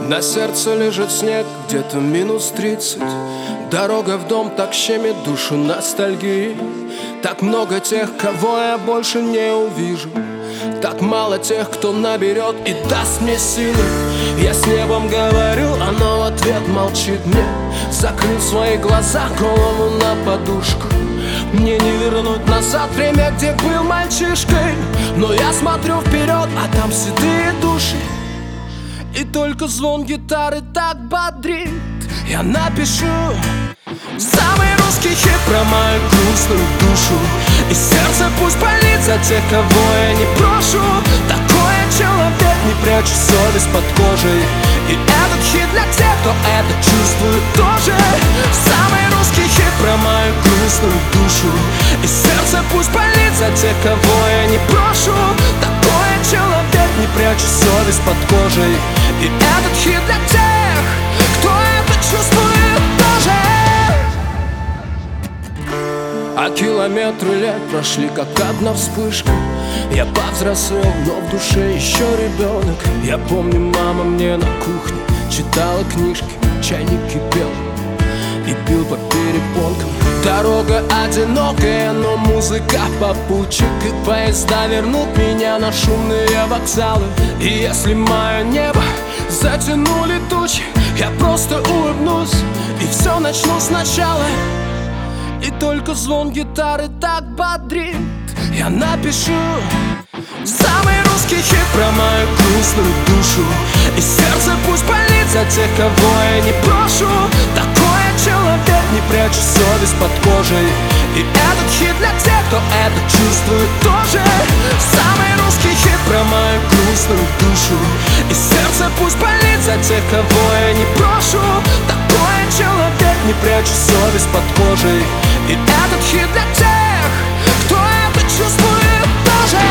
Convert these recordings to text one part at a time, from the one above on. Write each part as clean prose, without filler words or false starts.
На сердце лежит снег, где-то -30. Дорога в дом так щемит душу ностальгии. Так много тех, кого я больше не увижу. Так мало тех, кто наберет и даст мне силы. Я с небом говорю, оно в ответ молчит мне. Закрыл свои глаза, голову на подушку. Мне не вернуть назад время, где был мальчишкой. Но я смотрю вперед, а там седые души. И только звон гитары так бодрит. Я напишу самый русский хит про мою грустную душу. И сердце пусть болит за тех, кого я не брошу. Такой я человек, не прячу совесть под кожей. И этот хит для тех, кто это чувствует тоже. Самый русский хит про мою грустную душу. И сердце пусть болит за тех, кого я не брошу. Такой я человек, не прячу совесть под кожей. И этот хит для тех, кто это чувствует тоже. А километры лет прошли, как одна вспышка. Я повзрослел, но в душе еще ребенок. Я помню, мама мне на кухне читала книжки, чайник кипел и бил по перепонкам. Дорога одинокая, но музыка попутчик. И поезда вернут меня на шумные вокзалы. И если мое небо затянули тучи, я просто улыбнусь и все начну сначала. И только звон гитары так бодрит. Я напишу самый русский хит про мою грустную душу. И сердце пусть болит за тех, кого я не брошу. Такой я человек, не прячу совесть под кожей. И этот хит для тех, кто это чувствует тоже. Самый русский хит про мою грустную душу. И сердце пусть болит за тех, кого я не брошу. Такой я человек, не прячу совесть под кожей. И этот хит для тех, кто это чувствует тоже.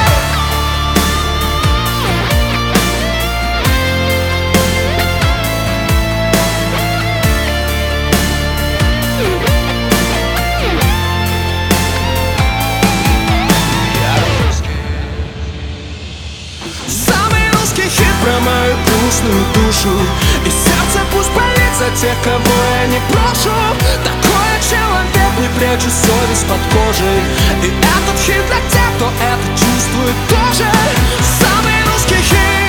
Самый русский хит про мою грустную душу. И сердце пусть болит за тех, кого я не брошу. Такой я человек, не прячу совесть под кожей. И этот хит для тех, кто это чувствует тоже. Самый русский хит.